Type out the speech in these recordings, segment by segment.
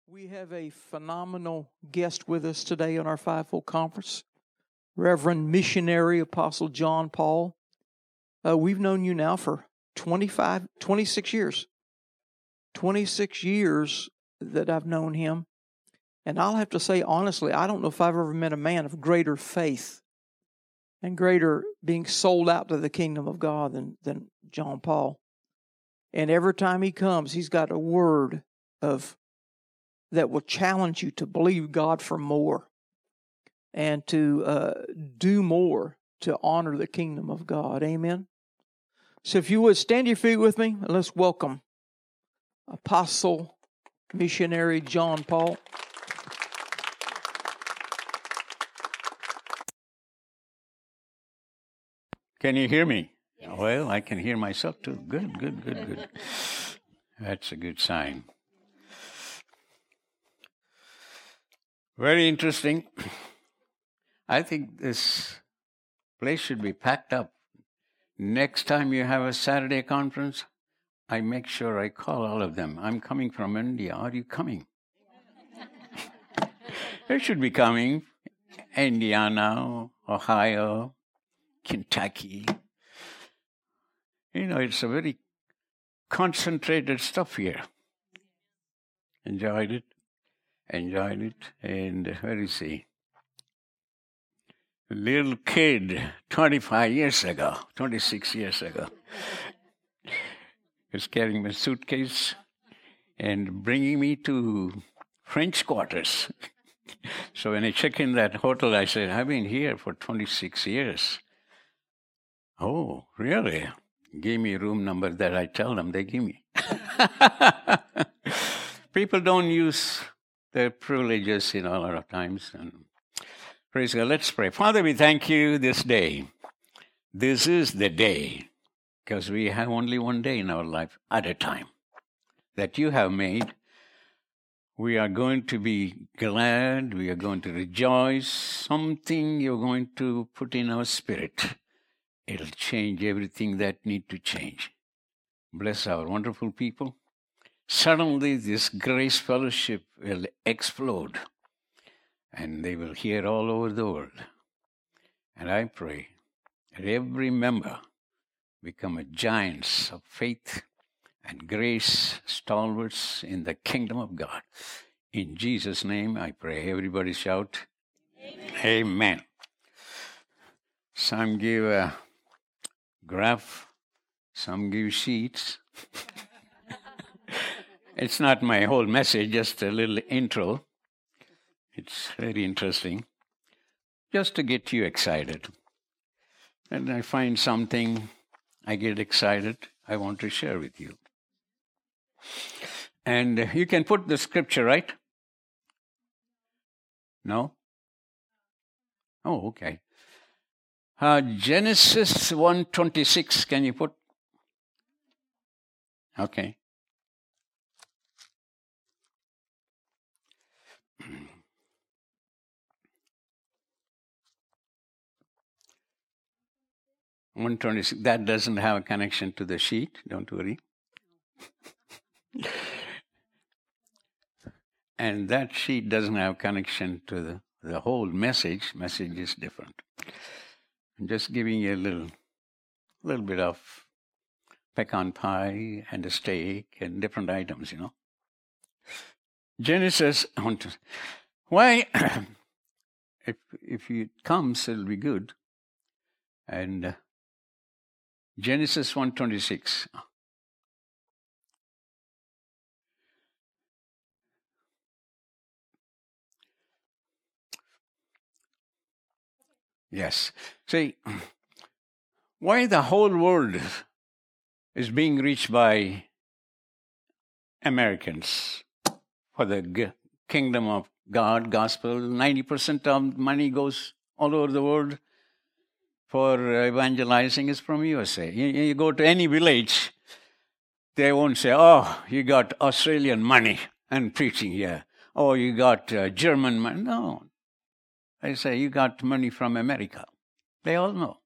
We have a phenomenal guest with us today on our Fivefold Conference, Reverend Missionary Apostle John Paul. We've known you now for 26 years. 26 years that I've known him. And I'll have to say, honestly, I don't know if I've ever met a man of greater faith and greater being sold out to the kingdom of God than John Paul. And every time he comes, he's got a word that will challenge you to believe God for more and to do more to honor the kingdom of God. Amen. So if you would, stand to your feet with me and let's welcome Apostle Missionary John Paul. Can you hear me? Yes. Well, I can hear myself too. Good. That's a good sign. Very interesting. I think this place should be packed up. Next time you have a Saturday conference, I make sure I call all of them. I'm coming from India. Are you coming? They should be coming. Indiana, Ohio, Kentucky. You know, it's a very concentrated stuff here. Enjoyed it. And where is he? Little kid, 26 years ago, was carrying my suitcase and bringing me to French Quarters. So when I check in that hotel, I said, I've been here for 26 years. Oh, really? Give me a room number that I tell them they give me. People don't use their privileges, a lot of times. And praise God. Let's pray. Father, we thank you this day. This is the day, because we have only one day in our life at a time that you have made. We are going to be glad. We are going to rejoice. Something you're going to put in our spirit. It'll change everything that need to change. Bless our wonderful people. Suddenly this grace fellowship will explode and they will hear all over the world. And I pray that every member become a giants of faith and grace, stalwarts in the kingdom of God. In Jesus' name I pray. Everybody shout, Amen. Amen. Some give a graph, some give sheets. It's not my whole message, just a little intro. It's very interesting, just to get you excited. And I find something, I get excited, I want to share with you. And you can put the scripture, right? No? Oh, okay. Genesis 1:26, can you put? Okay. That doesn't have a connection to the sheet, don't worry. And that sheet doesn't have connection to the whole message. Message is different. I'm just giving you a little bit of pecan pie and a steak and different items, Genesis, why? if it comes, it'll be good. And Genesis 1:26. Yes. See, why the whole world is being reached by Americans for the kingdom of God, gospel. 90% of money goes all over the world for evangelizing is from USA. You go to any village, they won't say, oh, you got Australian money and preaching here. Oh, you got German money. No. They say, you got money from America. They all know.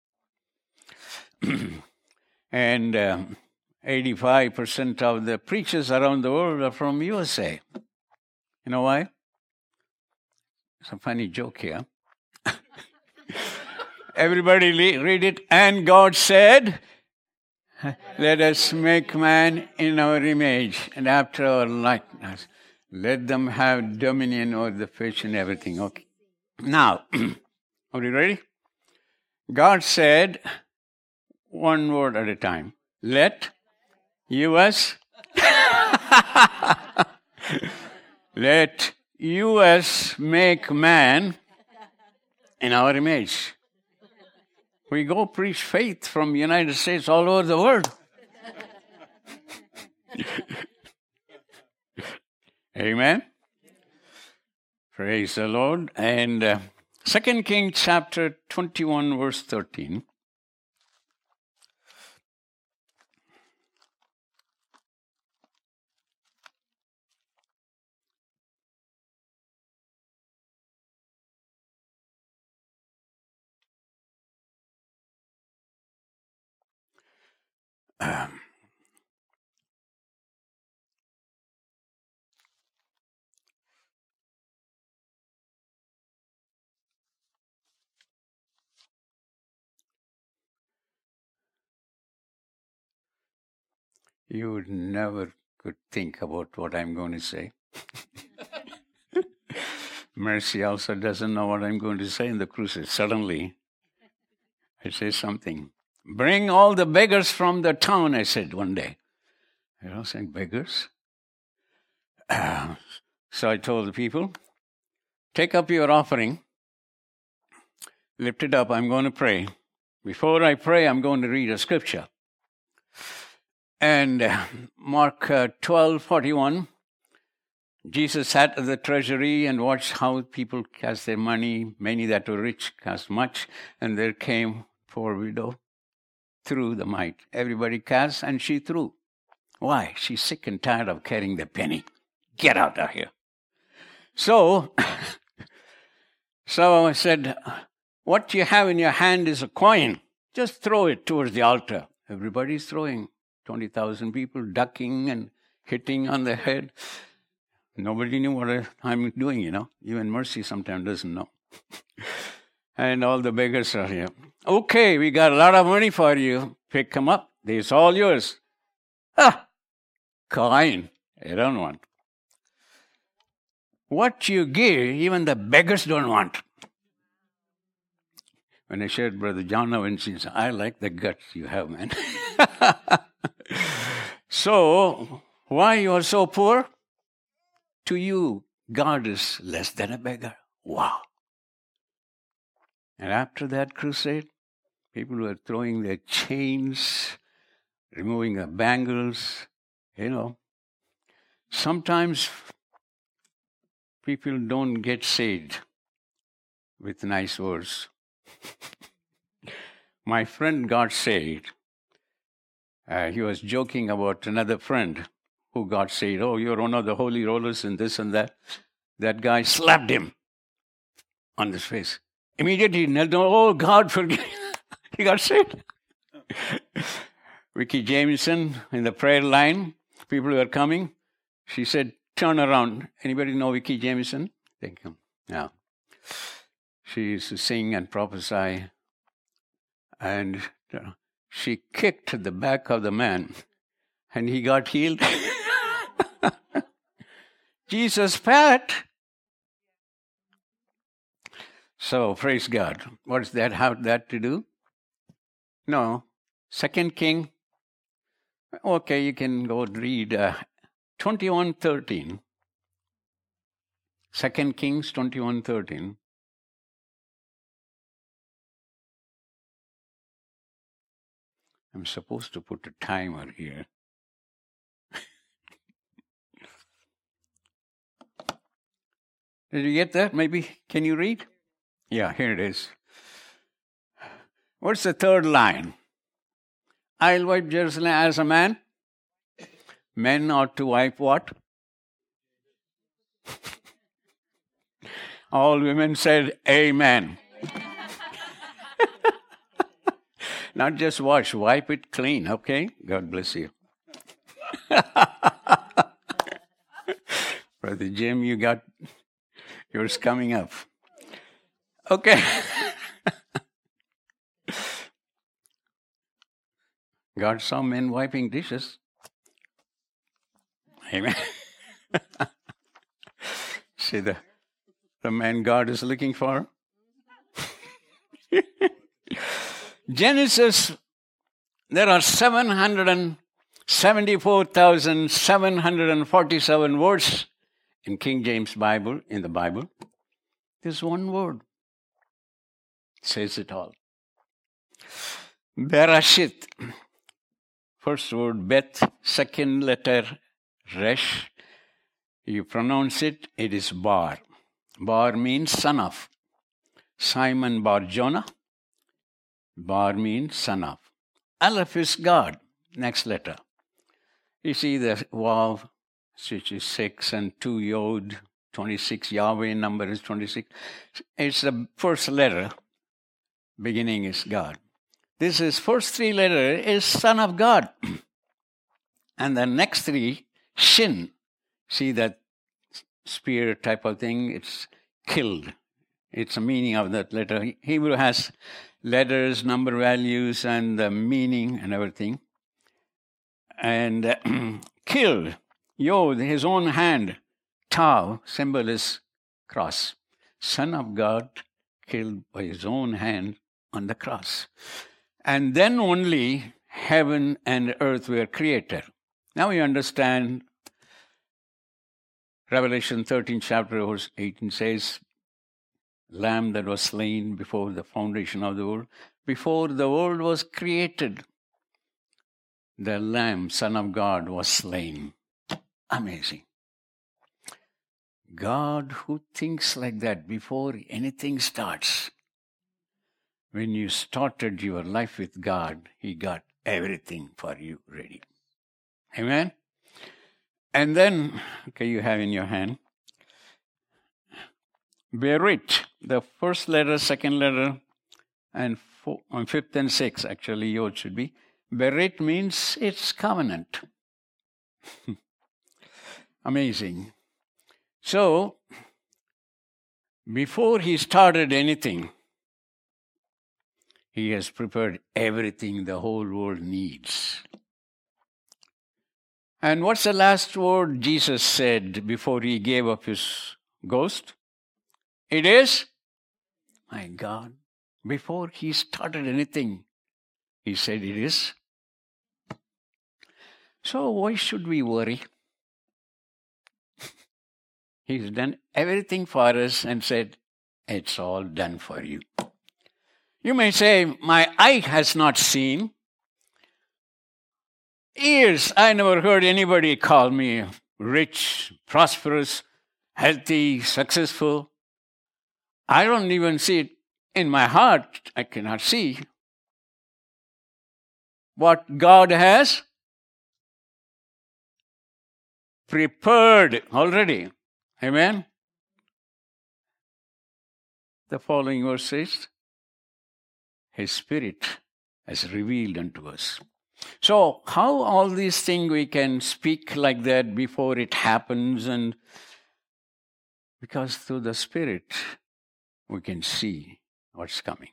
And 85% of the preachers around the world are from USA. You know why? It's a funny joke here. Everybody read it. And God said, let us make man in our image and after our likeness. Let them have dominion over the fish and everything. Okay. Now, are you ready? God said, one word at a time. Let us let us make man in our image. We go preach faith from the United States all over the world. Amen. Praise the Lord. And 2 Kings chapter 21 verse 13. You would never could think about what I'm going to say. Mercy also doesn't know what I'm going to say in the crusade. Suddenly, I say something. Bring all the beggars from the town, I said one day. You know, saying beggars. So I told the people, take up your offering, lift it up, I'm going to pray. Before I pray, I'm going to read a scripture. And Mark 12:41, Jesus sat at the treasury and watched how people cast their money. Many that were rich cast much, and there came poor widow, threw the mite. Everybody cast, and she threw. Why? She's sick and tired of carrying the penny. Get out of here. So I said, what you have in your hand is a coin. Just throw it towards the altar. Everybody's throwing. 20,000 people ducking and hitting on the head. Nobody knew what I'm doing, you know. Even Mercy sometimes doesn't know. And all the beggars are here. Okay, we got a lot of money for you. Pick them up. It's all yours. Coin. I don't want. What you give, even the beggars don't want. When I shared Brother John Owens, he said, I like the guts you have, man. So, why you are so poor? To you, God is less than a beggar. Wow. And after that crusade, people were throwing their chains, removing their bangles, you know. Sometimes people don't get saved with nice words. My friend got saved. He was joking about another friend who got saved. Oh, you're one of the holy rollers and this and that. That guy slapped him on the face. Immediately he knelt down. Oh, God, forgive me. He got saved. Vicky Jameson in the prayer line, people were coming. She said, turn around. Anybody know Vicky Jameson? Thank you. Yeah. She used to sing and prophesy. And she kicked the back of the man. And he got healed. Jesus pat. So, praise God. What does that have that to do? No. 2 King. Okay, you can go read 21:13. 2 Kings 21:13. I'm supposed to put a timer here. Did you get that? Maybe. Can you read? Yeah, here it is. What's the third line? I'll wipe Jerusalem as a man. Men ought to wipe what? All women said, amen. Not just wash, wipe it clean, okay? God bless you. Brother Brother Jim, you got yours coming up. Okay. God saw men wiping dishes. Amen. See the man God is looking for. Genesis, there are 774,747 words in King James Bible, in the Bible. There's one word says it all. Bereshit. First word, Bet. Second letter, Resh. You pronounce it, it is Bar. Bar means son of. Simon Bar Jonah. Bar means son of. Aleph is God. Next letter. You see the Vav, which is 6, and 2 Yod, 26. Yahweh number is 26. It's the first letter. Beginning is God. This is first 3 letter is Son of God. And the next 3, Shin. See that spear type of thing? It's killed. It's the meaning of that letter. Hebrew has letters, number values, and the meaning and everything. And killed. Yod, his own hand. Tav, symbol is cross. Son of God, killed by his own hand on the cross. And then only heaven and earth were created. Now we understand Revelation 13 chapter verse 18 says, Lamb that was slain before the foundation of the world. Before the world was created, the Lamb, Son of God, was slain. Amazing. God who thinks like that before anything starts. When you started your life with God, He got everything for you ready. Amen? And then, okay, you have in your hand, Berit, the first letter, second letter, and fifth and sixth, actually, Yod should be. Berit means it's covenant. Amazing. So, before He started anything, He has prepared everything the whole world needs. And what's the last word Jesus said before He gave up His ghost? It is, my God, before He started anything, He said it is. So why should we worry? He's done everything for us and said, it's all done for you. You may say, my eye has not seen. Ears, I never heard anybody call me rich, prosperous, healthy, successful. I don't even see it in my heart. I cannot see what God has prepared already. Amen? The following verse says, His Spirit has revealed unto us. So, how all these things we can speak like that before it happens? And because through the Spirit, we can see what's coming.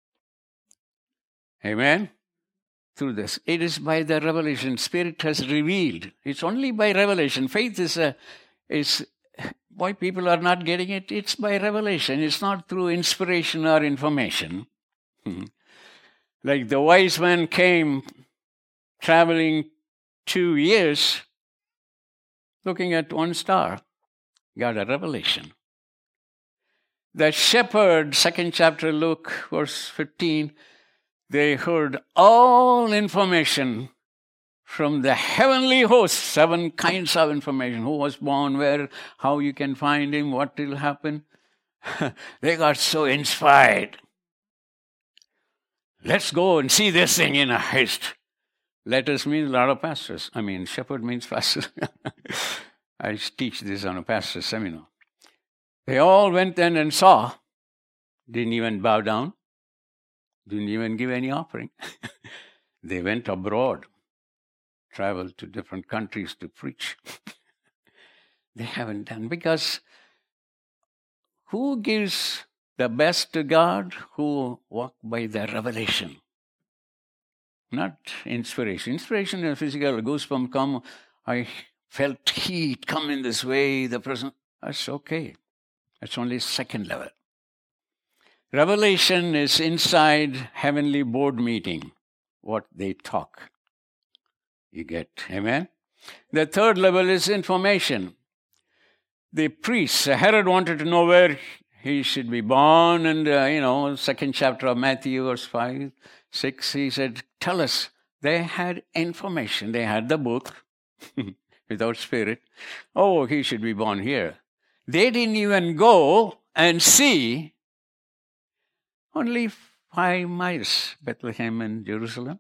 Amen? Through this. It is by the revelation. Spirit has revealed. It's only by revelation. Faith is why people are not getting it. It's by revelation. It's not through inspiration or information. Like the wise man came traveling 2 years, looking at one star, got a revelation. The shepherd, 2nd chapter, Luke, verse 15, they heard all information from the heavenly host, 7 kinds of information. Who was born, where, how you can find him, what will happen. They got so inspired. Let's go and see this thing in a haste. Letters means a lot of pastors. Shepherd means pastor. I teach this on a pastor seminar. They all went in and saw. Didn't even bow down. Didn't even give any offering. They went abroad. Traveled to different countries to preach. They haven't done. Because who gives the best to God? Who walk by the revelation. Not inspiration. Inspiration is physical. Goosebumps come. I felt heat come in this way. The person. That's okay. That's only second level. Revelation is inside heavenly board meeting. What they talk. You get. Amen? The third level is information. The priests, Herod wanted to know where he should be born. And, second chapter of Matthew, verse 5, 6, he said, tell us. They had information. They had the book without spirit. Oh, he should be born here. They didn't even go and see only 5 miles, Bethlehem and Jerusalem.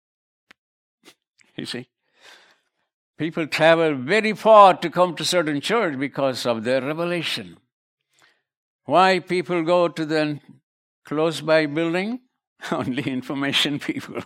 You see? People travel very far to come to certain church because of their revelation. Why people go to the close by building? Only information people.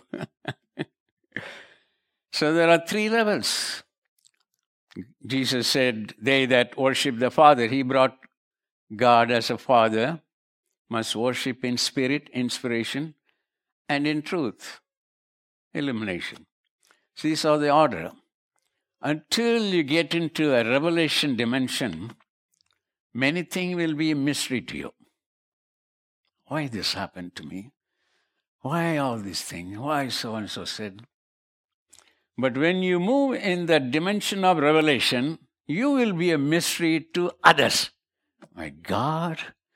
So there are 3 levels. Jesus said, they that worship the Father, he brought God as a Father, must worship in spirit, inspiration, and in truth, illumination. So these are the order. Until you get into a revelation dimension, many things will be a mystery to you. Why this happened to me? Why all these things? Why so-and-so said? But when you move in the dimension of revelation, you will be a mystery to others. My God.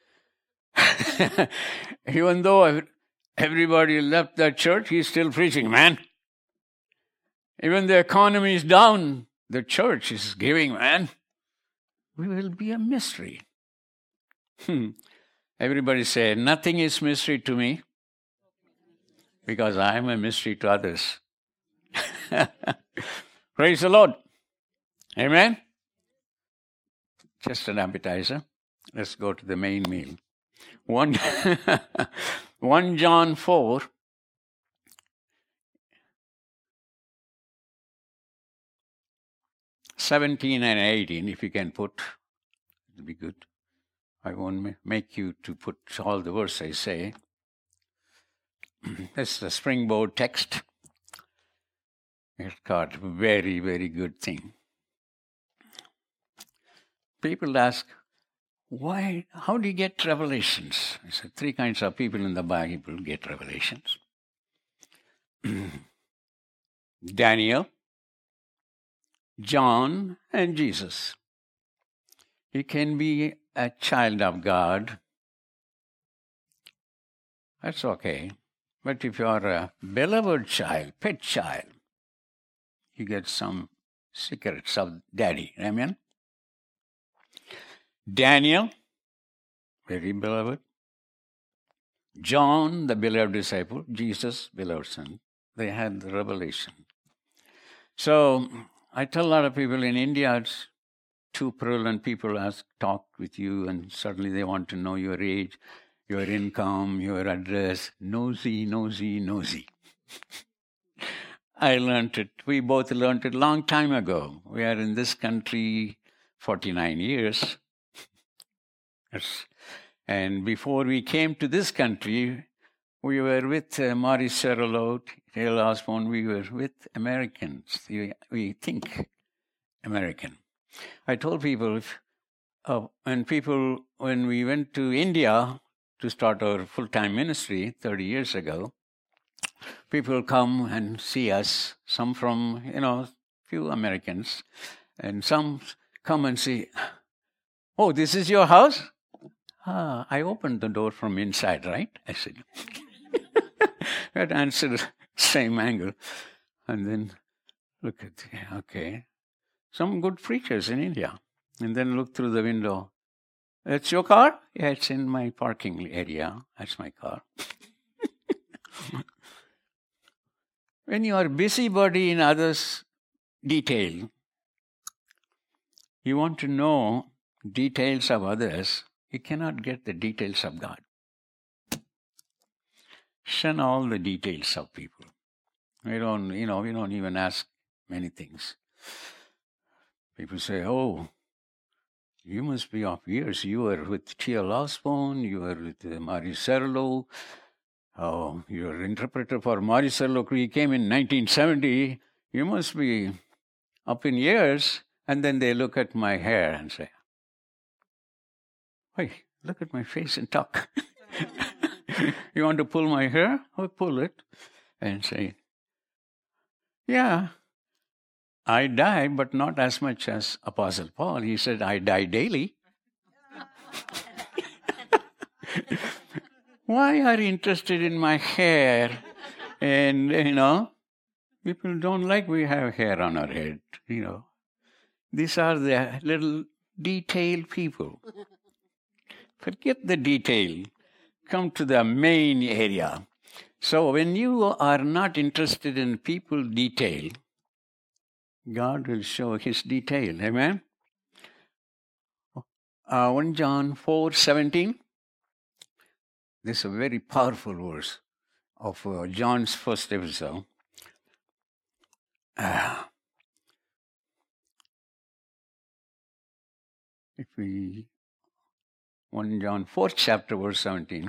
Even though everybody left that church, he's still preaching, man. Even the economy is down, the church is giving, man. We will be a mystery. Everybody say, nothing is mystery to me because I am a mystery to others. Praise the Lord. Amen. Just an appetizer. Let's go to the main meal. 1 John 4. (17 and 18), if you can put, it'll be good. I won't make you to put all the verse I say. This is the springboard text. It's got very, very good thing. People ask, why? How do you get revelations? I said 3 kinds of people in the Bible get revelations. Daniel, John, and Jesus. You can be a child of God. That's okay. But if you are a beloved child, pet child, you get some secrets of daddy. Amen? Daniel, very beloved. John, the beloved disciple. Jesus, beloved son. They had the revelation. So, I tell a lot of people in India, it's too prevalent. People talk with you, and suddenly they want to know your age, your income, your address. Nosy, nosy, nosy. I learned it. We both learned it a long time ago. We are in this country 49 years. And before we came to this country, we were with Maurice Cerullo, Taylor Osborne. We were with Americans. We think American. I told people, when we went to India to start our full-time ministry 30 years ago, people come and see us, some from, few Americans, and some come and say, oh, this is your house? I opened the door from inside, right? I said, that answered same angle. And then look at, okay, some good preachers in India. And then look through the window. It's your car? Yeah, it's in my parking area. That's my car. When you are busybody in others' detail, you want to know details of others, you cannot get the details of God. Shun all the details of people. We don't even ask many things. People say, oh, You must be of years. You were with T.L. Osborne, you were with Maricello. Oh, you're interpreter for Maricello. He came in 1970. You must be up in years. And then they look at my hair and say, "Hey, look at my face and talk." You want to pull my hair? I'll pull it and say, "Yeah, I die, but not as much as Apostle Paul." He said, "I die daily." Why are you interested in my hair? And, people don't like we have hair on our head, These are the little detailed people. Forget the detail. Come to the main area. So when you are not interested in people detail, God will show his detail. Amen? 1 John 4:17. This is a very powerful verse of John's first episode. If we 1 John 4th chapter, verse 17.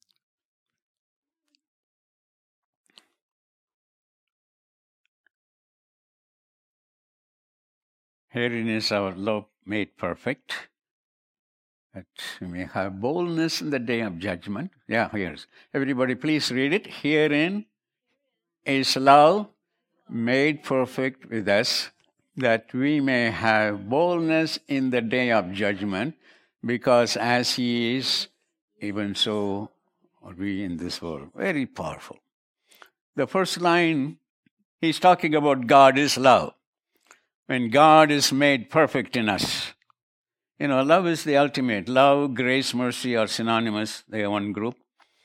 Herein is our love made perfect, that we may have boldness in the day of judgment. Yeah, here's. Everybody please read it. Herein is love made perfect with us, that we may have boldness in the day of judgment, because as he is, even so are we in this world. Very powerful. The first line, he's talking about God is love. When God is made perfect in us. Love is the ultimate. Love, grace, mercy are synonymous. They are one group.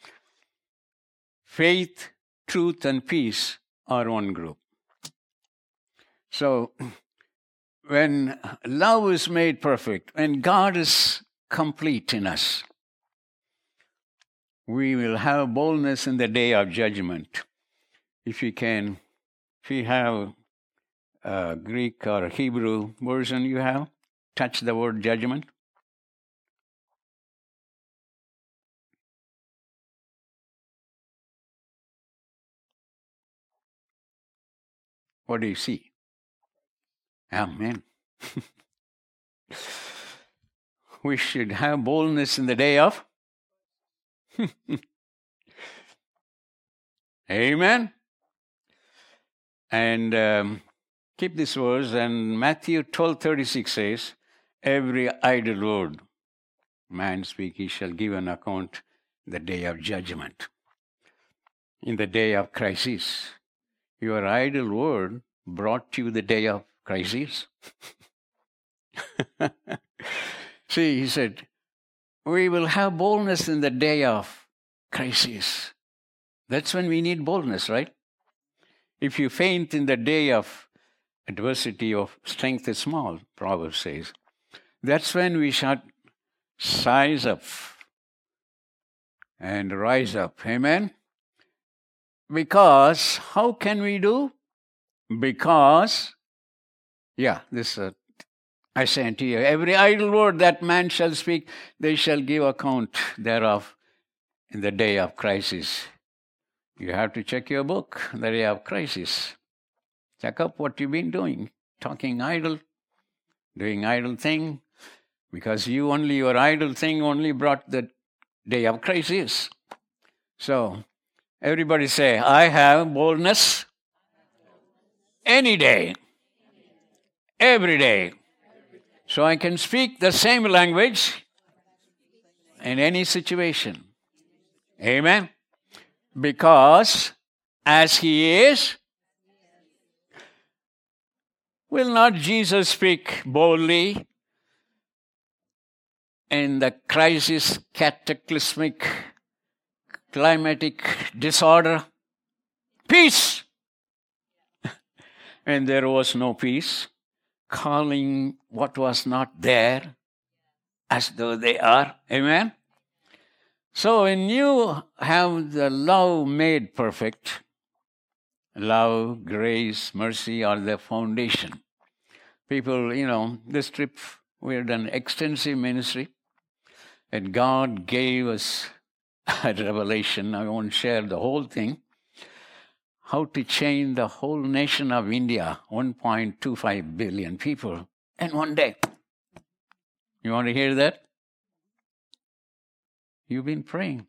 Faith, truth, and peace are one group. So, when love is made perfect, when God is complete in us, we will have boldness in the day of judgment. If you have Greek or Hebrew version you have, touch the word judgment. What do you see? Amen. We should have boldness in the day of. Amen. And keep this verse, and Matthew 12:36 says, "Every idle word man speak, he shall give an account in the day of judgment." In the day of crisis. Your idle word brought you the day of crisis. See, he said, we will have boldness in the day of crisis. That's when we need boldness, right? If you faint in the day of adversity, of strength is small, Proverbs says. That's when we should size up and rise up. Amen? Because, how can we do? Because, I say unto you, every idle word that man shall speak, they shall give account thereof in the day of crisis. You have to check your book, the day of crisis. Check up what you've been doing. Talking idle, doing idle thing, because your idle thing only brought the day of crisis. So, everybody say, I have boldness any day, every day. So I can speak the same language in any situation. Amen? Because as he is, will not Jesus speak boldly in the crisis, cataclysmic, climatic disorder? Peace! And there was no peace, calling what was not there as though they are. Amen? So when you have the love made perfect, love, grace, mercy are the foundation. People, this trip We have done extensive ministry. And God gave us a revelation. I won't share the whole thing. How to change the whole nation of India, 1.25 billion people, in one day. You want to hear that? You've been praying.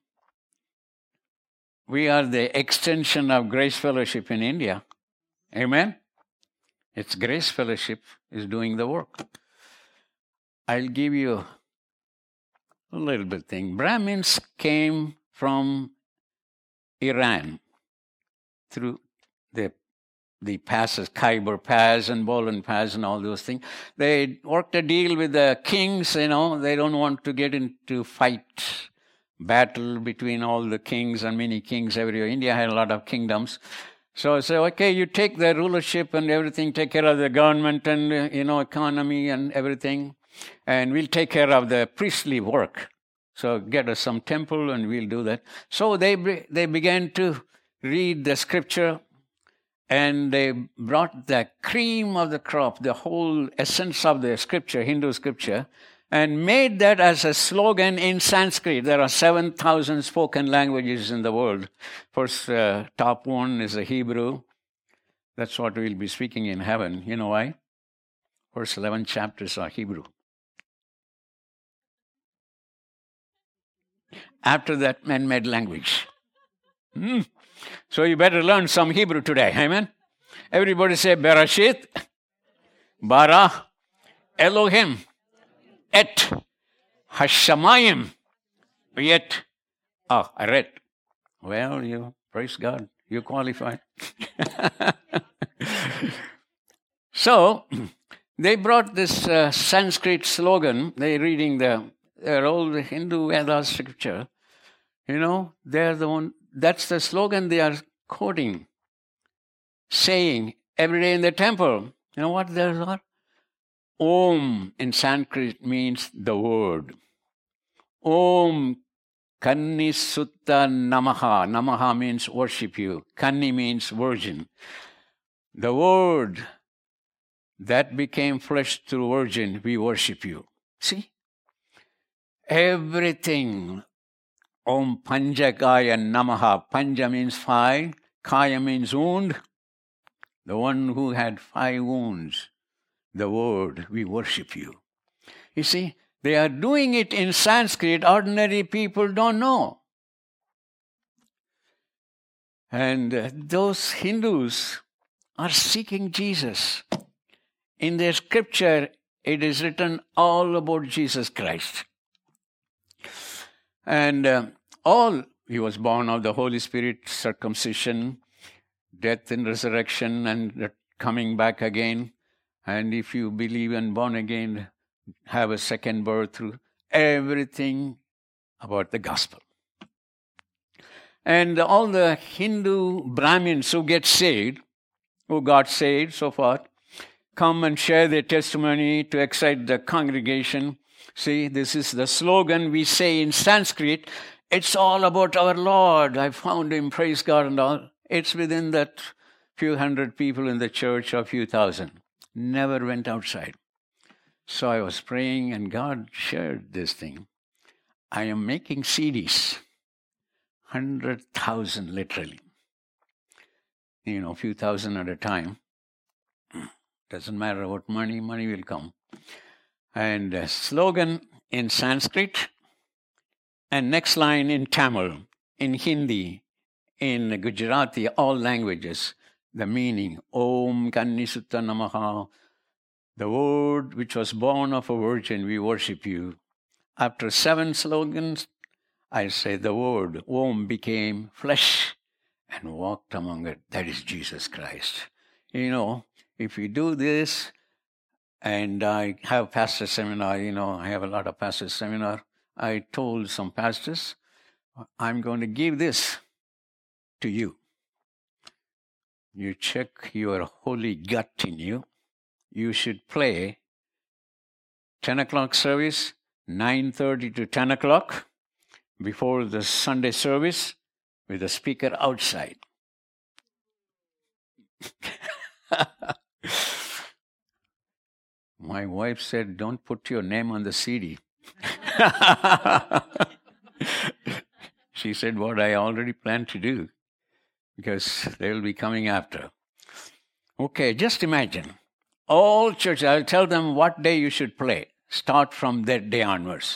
We are the extension of Grace Fellowship in India. Amen? It's Grace Fellowship is doing the work. I'll give you a little bit thing. Brahmins came from Iran through the passes, Khyber Pass and Bolan Pass and all those things. They worked a deal with the kings, they don't want to get into battle between all the kings and many kings everywhere. India had a lot of kingdoms. So I say, okay, you take the rulership and everything, take care of the government and, economy and everything, and we'll take care of the priestly work. So get us some temple and we'll do that. So they began to read the scripture, and they brought the cream of the crop, the whole essence of the scripture, Hindu scripture, and made that as a slogan in Sanskrit. There are 7,000 spoken languages in the world. First, top one is the Hebrew. That's what we'll be speaking in heaven. You know why? First 11 chapters are Hebrew. After that, man-made language. So you better learn some Hebrew today. Amen? Everybody say, Bereshit, bara, Elohim, et, hashamayim, yet. I read. Well, praise God, you qualify. So, they brought this Sanskrit slogan. They're reading their old Hindu Veda scripture. They're the one. That's the slogan they are quoting, saying every day in the temple. You know what there's are? Om in Sanskrit means the word. Om Kanni Sutta Namaha. Namaha means worship you. Kanni means virgin. The word that became flesh through virgin, we worship you. See? Everything. Om Panjakaya Namaha. Panja means 5. Kaya means wound. The one who had 5 wounds. The word, we worship you. You see, they are doing it in Sanskrit. Ordinary people don't know. And those Hindus are seeking Jesus. In their scripture, it is written all about Jesus Christ. And he was born of the Holy Spirit, circumcision, death and resurrection, and coming back again. And if you believe and born again, have a second birth through everything about the gospel. And all the Hindu Brahmins who get saved, who got saved so far, come and share their testimony to excite the congregation. See, this is the slogan we say in Sanskrit. It's all about our Lord. I found him, praise God and all. It's within that few hundred people in the church or few thousand. Never went outside. So I was praying and God shared this thing. I am making CDs. 100,000 literally. A few thousand at a time. Doesn't matter what money will come. And a slogan in Sanskrit, and next line in Tamil, in Hindi, in Gujarati, all languages, the meaning, Om Kanni Sutta Namaha, the word which was born of a virgin, we worship you. After 7 slogans, I say the word, Om became flesh and walked among it. That is Jesus Christ. If you do this, and I have pastor seminar, I have a lot of pastor seminar. I told some pastors, I'm going to give this to you. You check your holy gut in you. You should play 10 o'clock service, 9:30 to 10 o'clock, before the Sunday service, with the speaker outside. My wife said, don't put your name on the CD. She said, what I already planned to do, because they will be coming after. Okay, just imagine. All churches, I'll tell them what day you should play. Start from that day onwards.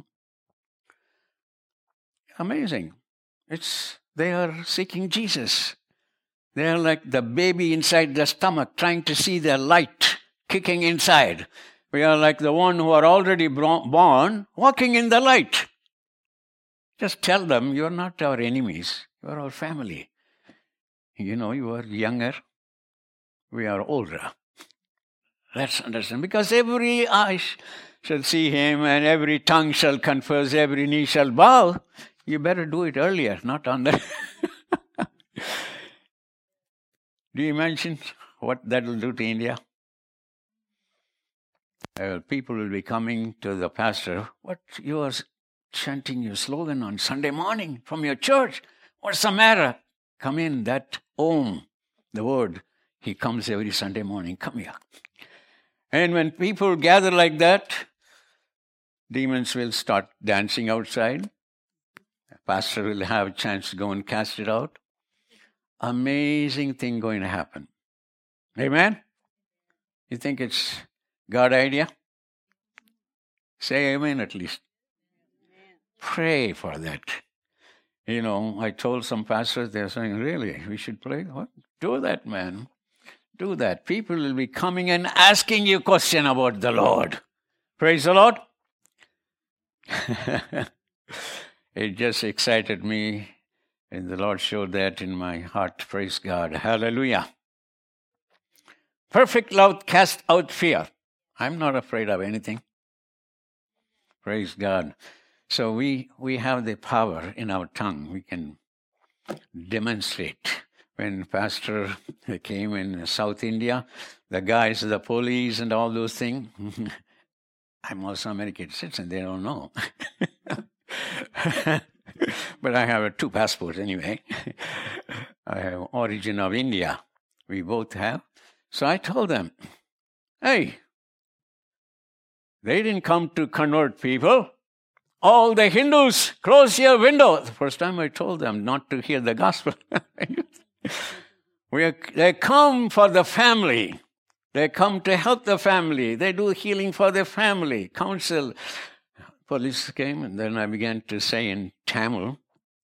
Amazing. They are seeking Jesus. They are like the baby inside the stomach trying to see the light kicking inside. We are like the one who are already born walking in the light. Just tell them you are not our enemies. You are our family. You are younger. We are older. Let's understand. Because every eye shall see him and every tongue shall confess, every knee shall bow. You better do it earlier, not on the... Do you imagine what that will do to India? People will be coming to the pastor. What, you are chanting your slogan on Sunday morning from your church? What's the matter? Come in, that Om, the word, he comes every Sunday morning. Come here. And when people gather like that, demons will start dancing outside. The pastor will have a chance to go and cast it out. Amazing thing going to happen. Amen? You think it's God idea? Say amen at least. Pray for that. I told some pastors, they're saying, really, we should pray? What? Do that, man. Do that. People will be coming and asking you question about the Lord. Praise the Lord. It just excited me, and the Lord showed that in my heart. Praise God. Hallelujah. Perfect love casts out fear. I'm not afraid of anything. Praise God. So we have the power in our tongue. We can demonstrate. When Pastor came in South India, the guys, the police and all those things, I'm also American citizen, they don't know. But I have 2 passports anyway. I have origin of India. We both have. So I told them, hey, they didn't come to convert people. All the Hindus, close your window. The first time I told them not to hear the gospel. They come for the family. They come to help the family. They do healing for the family. Council. Police came, and then I began to say in Tamil,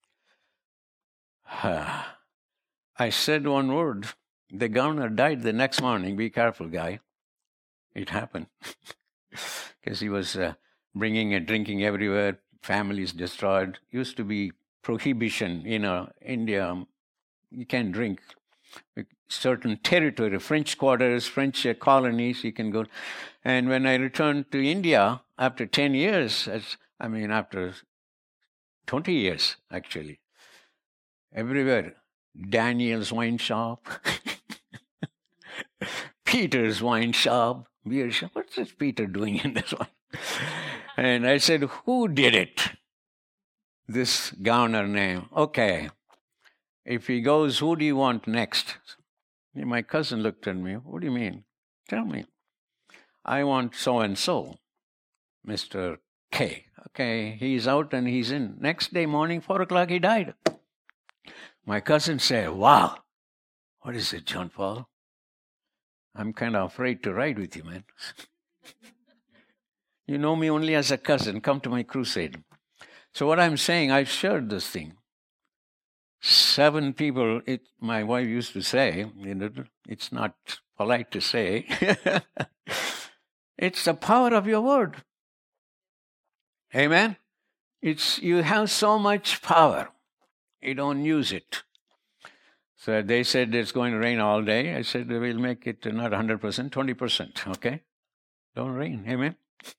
I said one word. The governor died the next morning. Be careful, guy. It happened. Because he was bringing and drinking everywhere. Families destroyed. Used to be prohibition in India. You can't drink. Certain territory, French quarters, French colonies, you can go. And when I returned to India after 10 years, after 20 years actually, everywhere, Daniel's wine shop, Peter's wine shop, beer shop. What's this Peter doing in this one? And I said, who did it? This governor name. Okay. If he goes, who do you want next? My cousin looked at me. What do you mean? Tell me. I want so-and-so, Mr. K. Okay, he's out and he's in. Next day morning, 4 o'clock, he died. My cousin said, wow, what is it, John Paul? I'm kind of afraid to ride with you, man. You know me only as a cousin. Come to my crusade. So what I'm saying, I shared this thing. 7 people, my wife used to say, it's not polite to say, it's the power of your word. Amen? You have so much power. You don't use it. So they said it's going to rain all day. I said we'll make it not 100%, 20%. Okay? Don't rain. Amen?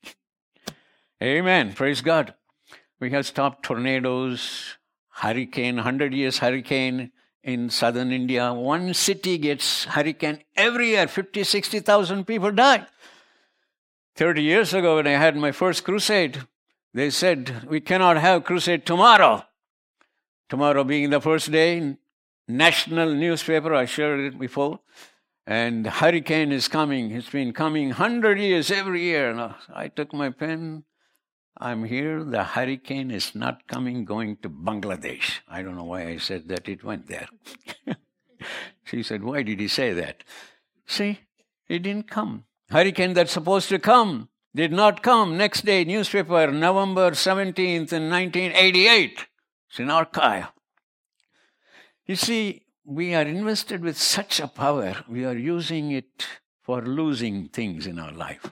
Amen. Praise God. We have stopped tornadoes, hurricane, 100 years hurricane in southern India. One city gets hurricane every year. 50, 60,000 people die. 30 years ago when I had my first crusade, they said, we cannot have crusade tomorrow. Tomorrow being the first day, national newspaper, I shared it before, And the hurricane is coming. It's been coming 100 years every year. And I took my pen. I'm here. The hurricane is not coming, going to Bangladesh. I don't know why I said that. It went there. She said, why did he say that? See, it didn't come. Hurricane that's supposed to come did not come. Next day, newspaper, November 17th in 1988. It's in archive. You see, we are invested with such a power. We are using it for losing things in our life.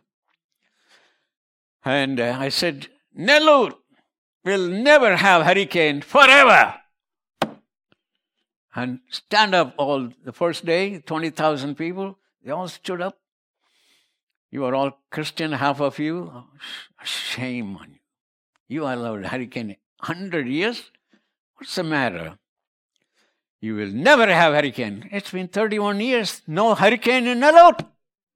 And I said, Nellore will never have hurricane forever. And stand up all the first day, 20,000 people, they all stood up. You are all Christian, half of you. Oh, shame on you. You allowed hurricane 100 years? What's the matter? You will never have hurricane. It's been 31 years, no hurricane in Nellore.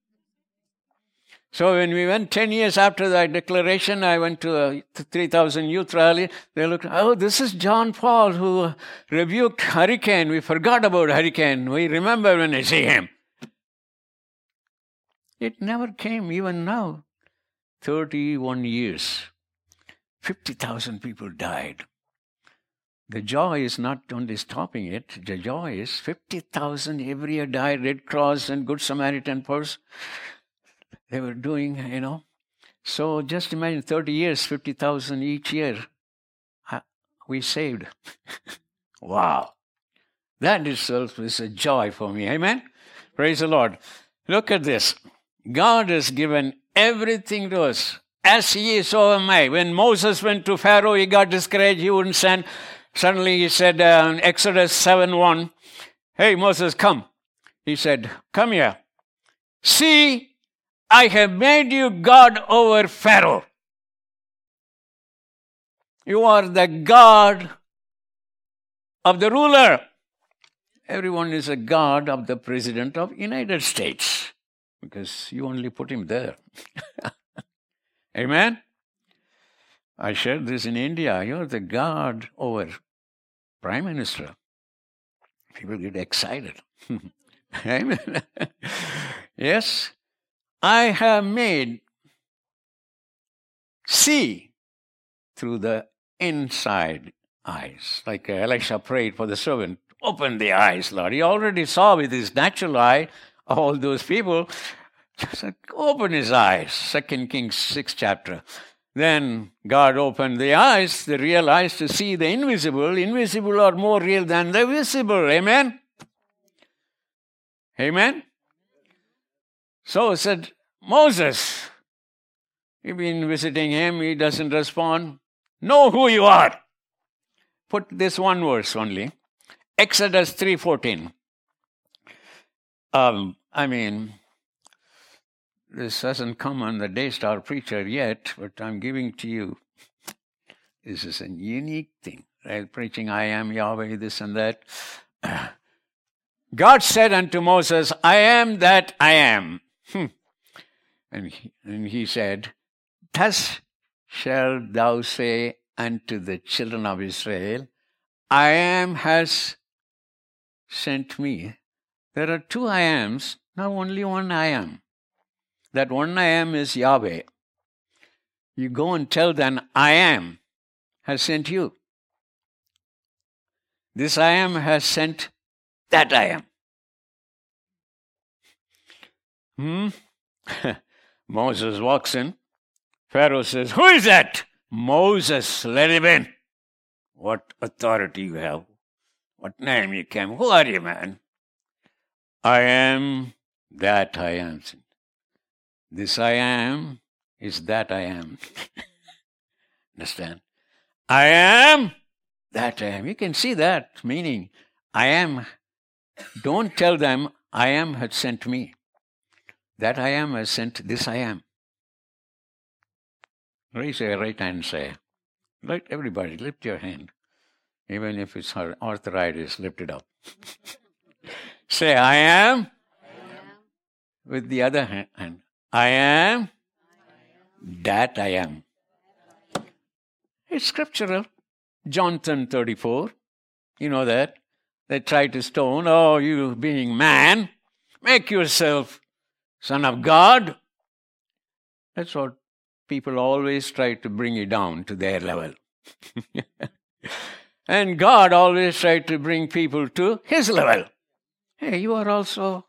So when we went 10 years after that declaration, I went to a 3,000 youth rally. They looked, oh, this is John Paul who rebuked hurricane. We forgot about hurricane. We remember when I see him. It never came, even now. 31 years. 50,000 people died. The joy is not only stopping it. The joy is 50,000 every year died. Red Cross and Good Samaritan Purse. They were doing, So just imagine 30 years, 50,000 each year. We saved. Wow. That itself is a joy for me. Amen? Praise the Lord. Look at this. God has given everything to us. As He is, so am I. When Moses went to Pharaoh, he got discouraged. He wouldn't send. Suddenly he said in Exodus 7:1, hey, Moses, come. He said, come here. See, I have made you God over Pharaoh. You are the God of the ruler. Everyone is a God of the President of United States because you only put him there. Amen? I shared this in India. You're the God over Prime Minister. People get excited. Amen? Yes? I have made see through the inside eyes. Like Elisha prayed for the servant, open the eyes, Lord. He already saw with his natural eye all those people. Just open his eyes. 2 Kings 6 chapter. Then God opened the eyes, the real eyes, to see the invisible. Invisible are more real than the visible. Amen? Amen? So said Moses. You've been visiting him, he doesn't respond. Know who you are. Put this one verse only. Exodus 3:14. This hasn't come on the Daystar Preacher yet, but I'm giving to you. This is a unique thing. Right? Preaching, I am Yahweh, this and that. God said unto Moses, I am that I am. And he said, thus shalt thou say unto the children of Israel, I am has sent me. There are two I ams, not only one I am. That one I am is Yahweh. You go and tell them, I am has sent you. This I am has sent that I am. Moses walks in. Pharaoh says, who is that? Moses, let him in. What authority you have? What name you came? Who are you, man? I am that I am. This I am is that I am. Understand? I am that I am. You can see that meaning. I am. Don't tell them I am has sent me. That I am has sent this I am. Raise your right hand and say, let everybody lift your hand. Even if it's arthritis, lift it up. Say, I am. With the other hand. I am that I am. It's scriptural. John 10:34. You know that. They tried to stone, oh, you being man. Make yourself son of God. That's what people always try to bring you down to their level. And God always tried to bring people to his level. Hey, you are also.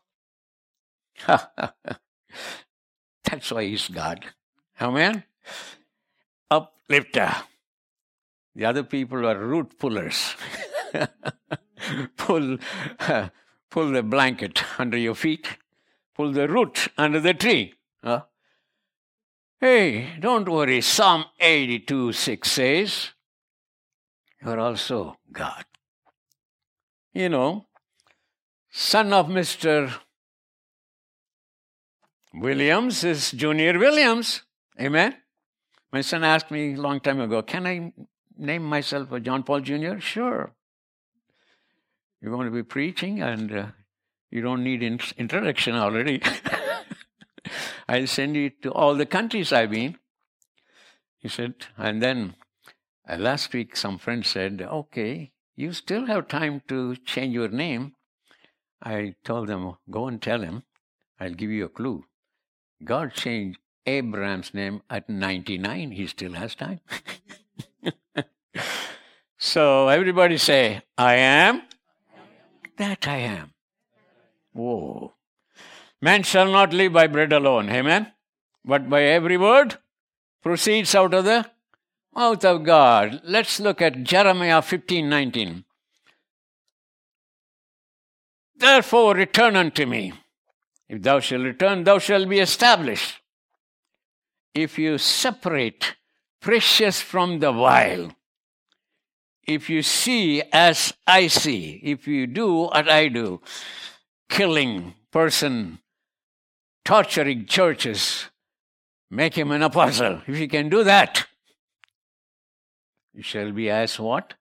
That's why he's God. Amen? Uplifter. The other people are root pullers. Pull the blanket under your feet. Pull the root under the tree. Hey, don't worry. Psalm 82:6 says, you're also God. You know, son of Mr. Williams is Junior Williams. Amen? My son asked me a long time ago, can I name myself a John Paul Jr.? Sure. You're going to be preaching and you don't need introduction already. I'll send you to all the countries I've been. He said, and then last week some friend said, okay, you still have time to change your name. I told them, go and tell him. I'll give you a clue. God changed Abraham's name at 99. He still has time. So everybody say, I am that I am. Whoa. Man shall not live by bread alone. Amen? But by every word proceeds out of the mouth of God. Let's look at Jeremiah 15:19. Therefore return unto me. If thou shalt return, thou shalt be established. If you separate precious from the vile, if you see as I see, if you do what I do, killing person, torturing churches, make him an apostle. If you can do that, you shall be as what?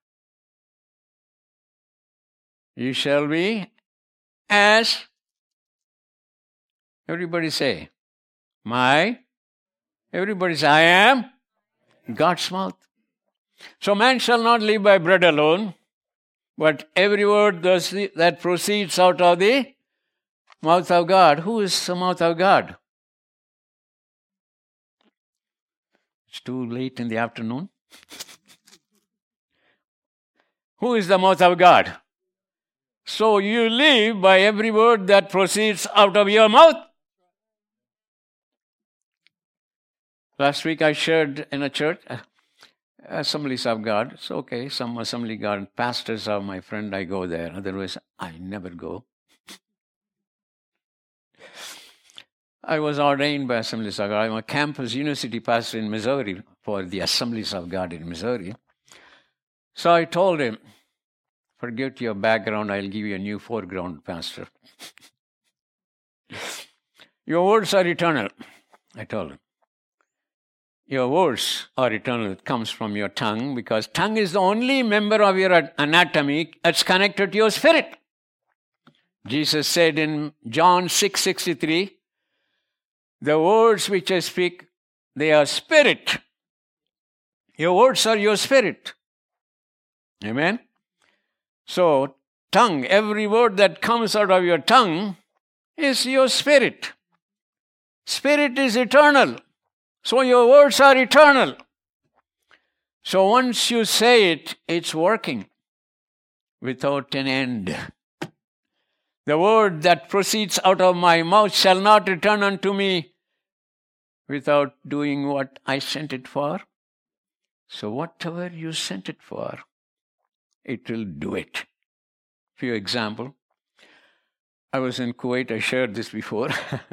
You shall be as, everybody say, everybody say, I am God's mouth. So man shall not live by bread alone, but every word that proceeds out of the mouth of God. Who is the mouth of God? It's too late in the afternoon. Who is the mouth of God? So you live by every word that proceeds out of your mouth. Last week I shared in a church, Assemblies of God. It's okay, some Assembly God pastors are my friend, I go there. Otherwise, I never go. I was ordained by Assemblies of God. I'm a campus university pastor in Missouri for the Assemblies of God in Missouri. So I told him, forget your background, I'll give you a new foreground, pastor. Your words are eternal, I told him. Your words are eternal. It comes from your tongue because tongue is the only member of your anatomy that's connected to your spirit. Jesus said in John 6:63, the words which I speak, they are spirit. Your words are your spirit. Amen? So, tongue, every word that comes out of your tongue is your spirit. Spirit is eternal. So your words are eternal. So once you say it, it's working without an end. The word that proceeds out of my mouth shall not return unto me without doing what I sent it for. So whatever you sent it for, it will do it. For example, I was in Kuwait, I shared this before.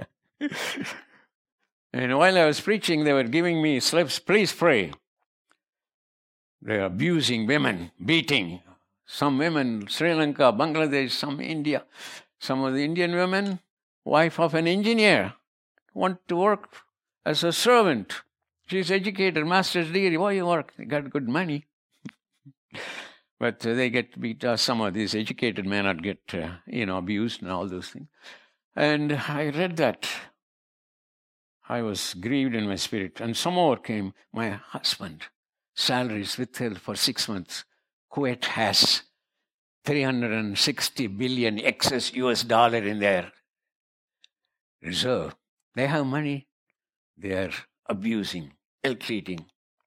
And while I was preaching, they were giving me slips, please pray. They're abusing women, beating. Some women, Sri Lanka, Bangladesh, some India. Some of the Indian women, wife of an engineer, want to work as a servant. She's educated, master's degree. Why you work? They got good money. But they get beat. Some of these educated men are get, abused and all those things. And I read that. I was grieved in my spirit. And some more came. My husband, salary is withheld for 6 months. Kuwait has 360 billion excess US dollar in their reserve. They have money. They are abusing, ill-treating.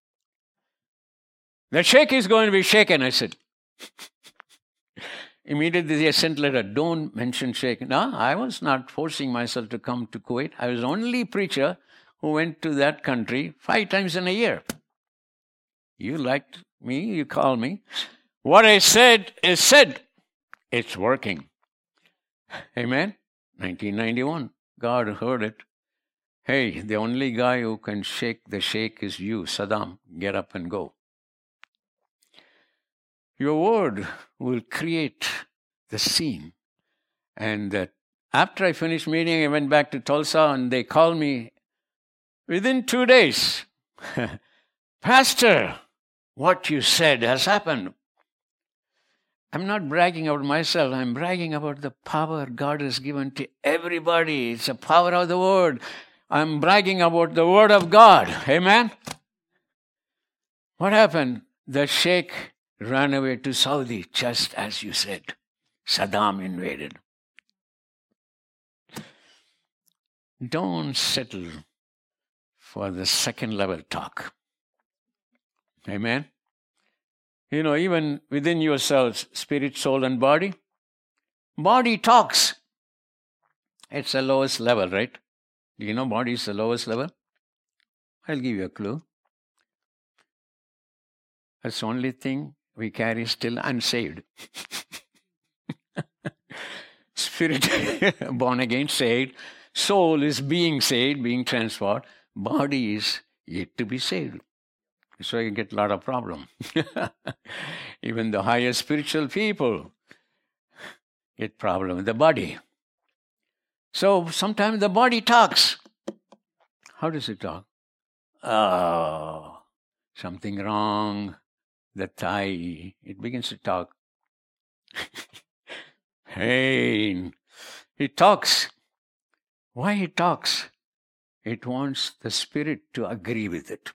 The sheikh is going to be shaken, I said. Immediately they sent a letter, don't mention sheikh. No, I was not forcing myself to come to Kuwait. I was the only preacher who went to that country 5 times in a year. You liked me, you called me. What I said is said. It's working. Amen? 1991. God heard it. Hey, the only guy who can shake the sheikh is you, Saddam. Get up and go. Your word will create the scene. And after I finished meeting, I went back to Tulsa and they called me within 2 days. Pastor, what you said has happened. I'm not bragging about myself. I'm bragging about the power God has given to everybody. It's the power of the word. I'm bragging about the word of God. Amen? What happened? The sheikh ran away to Saudi, just as you said. Saddam invaded. Don't settle for the second level talk. Amen? You know, even within yourselves, spirit, soul, and body, body talks. It's the lowest level, right? Do you know body is the lowest level? I'll give you a clue. That's the only thing we carry still unsaved. Spirit, born again, saved. Soul is being saved, being transformed. Body is yet to be saved. So you get a lot of problem. Even the higher spiritual people get problem with the body. So sometimes the body talks. How does it talk? Oh, something wrong. The thigh, it begins to talk. Pain. It talks. Why it talks? It wants the spirit to agree with it.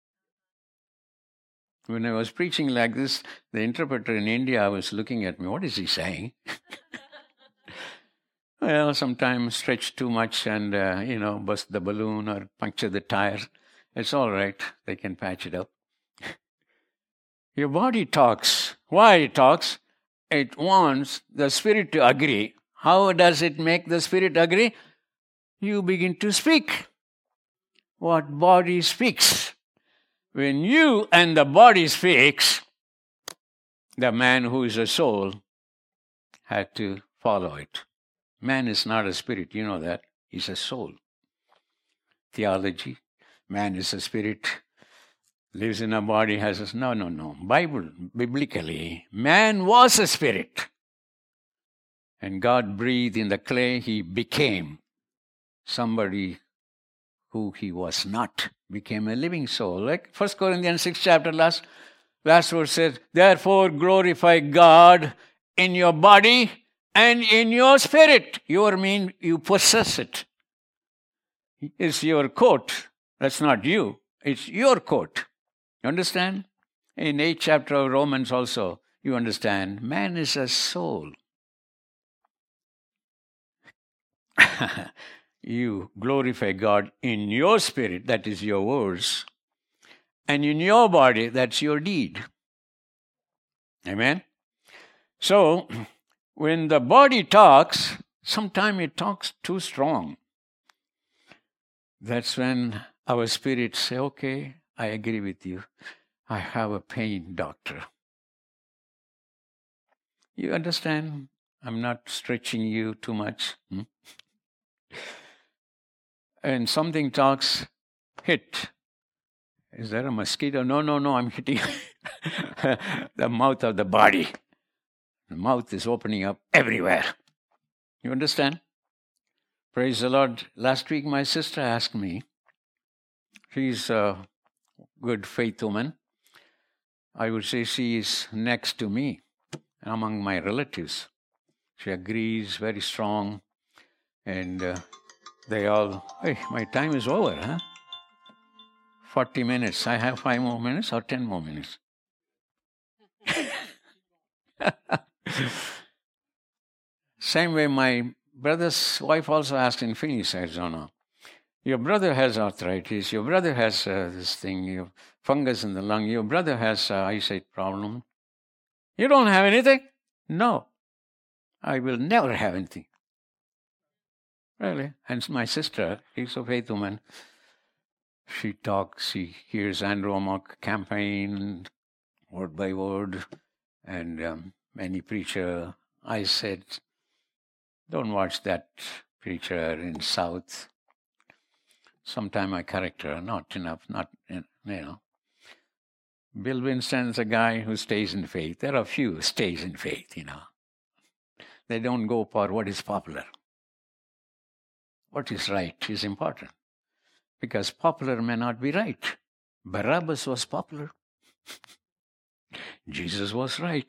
When I was preaching like this, the interpreter in India was looking at me. What is he saying? Well, sometimes stretch too much and, bust the balloon or puncture the tire. It's all right. They can patch it up. Your body talks. Why it talks? It wants the spirit to agree. How does it make the spirit agree? You begin to speak what body speaks. When you and the body speaks, the man who is a soul had to follow it. Man is not a spirit, you know that. He's a soul. Theology, man is a spirit, lives in a body, has a... No. Biblically, man was a spirit. And God breathed in the clay, he became somebody who he was not, became a living soul. Like 1 Corinthians 6 chapter, last verse says, therefore glorify God in your body and in your spirit. You possess it. It's your coat. That's not you. It's your coat. You understand? In 8th chapter of Romans also, you understand, man is a soul. You glorify God in your spirit, that is your words, and in your body, that's your deed. Amen? So, when the body talks, sometimes it talks too strong. That's when our spirits say, okay, I agree with you. I have a pain, doctor. You understand? I'm not stretching you too much. And something talks, hit. Is there a mosquito? No, I'm hitting the mouth of the body. The mouth is opening up everywhere. You understand? Praise the Lord. Last week my sister asked me, she's a good faith woman. I would say she is next to me among my relatives. She agrees, very strong. And they all, hey, my time is over, huh? 40 minutes. I have 5 more minutes or 10 more minutes? Same way my brother's wife also asked in Phoenix, Arizona, your brother has arthritis, your brother has this thing, you have fungus in the lung, your brother has eyesight problem. You don't have anything? No, I will never have anything. Really? And my sister, she's a faith woman. She talks, she hears Andrew Wommack campaign, word by word, and any preacher. I said, don't watch that preacher in South. Sometime I correct her, not enough, Bill Winston's a guy who stays in faith. There are a few who stays in faith, They don't go for what is popular. What is right is important. Because popular may not be right. Barabbas was popular. Jesus was right.